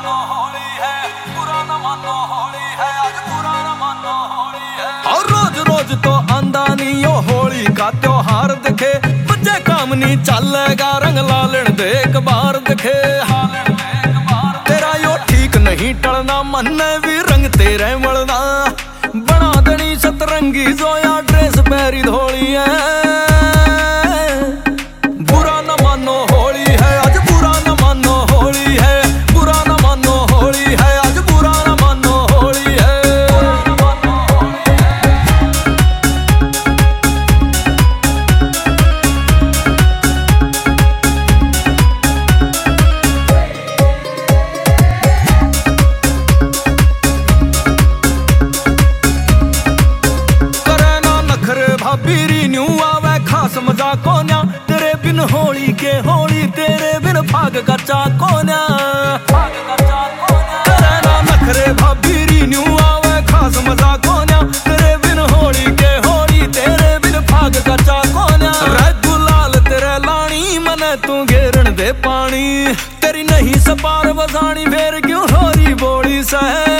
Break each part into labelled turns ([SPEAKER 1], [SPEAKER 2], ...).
[SPEAKER 1] मानो होली है, बुरा न मानो होली है, आज बुरा न मानो होली है। और रोज रोज तो आंदा नहीं यो होली का त्योहार दिखे, बच्चे काम नहीं चलेगा रंग लालन दे एक बार दिखे। तेरा यो ठीक नहीं टलना, मन ने भी रंग तेरे मलना, बना दनी सतरंगी जो या ड्रेस पैरी धोली है। बुरा न मानो होली है, आज बुरा न मानो होली है, बुरा न मानो होली है, आज बुरा न मानो होली है। करे ना नखरे भाभी न्यू आवे खास मजा कोन्या, तेरे बिन होली के होली तेरे बिन भाग का चाकोन्या। करे ना नखरे भाभी न्यू आवे खास मजा कोन्या, तेरे बिन होली के होली तेरे बिन भाग का चाकोन्या। रे गुलाल तेरे लानी मने तू घेरन दे पानी, तेरी नहीं सपार बसानी फेर क्यों होरी बोली सह।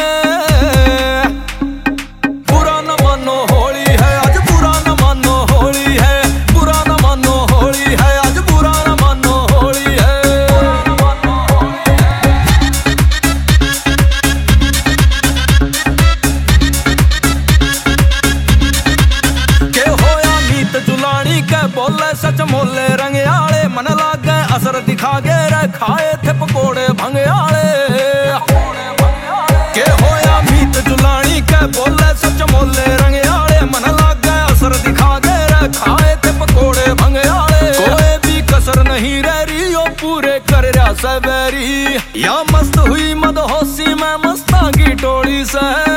[SPEAKER 1] बुरा न मानो होली है, आज बुरा न मानो होली है, बुरा न मानो होली है, आज बुरा न मानो होली है। के होया नीत जुलानी के बोले सच मोले रंग आले, मन लागे असर दिखा गे रे खाए थे पकोड़े भंग आले। के होया मीत जुलानी के बोले सच मोले रंग आले, मन लागे असर दिखा गे रे खाए थे पकोड़े भंग आले। कोई भी कसर नहीं रह रही यो पूरे कर रहा सबेरी, या मस्त हुई मदहोशी में मस्ता की टोली से।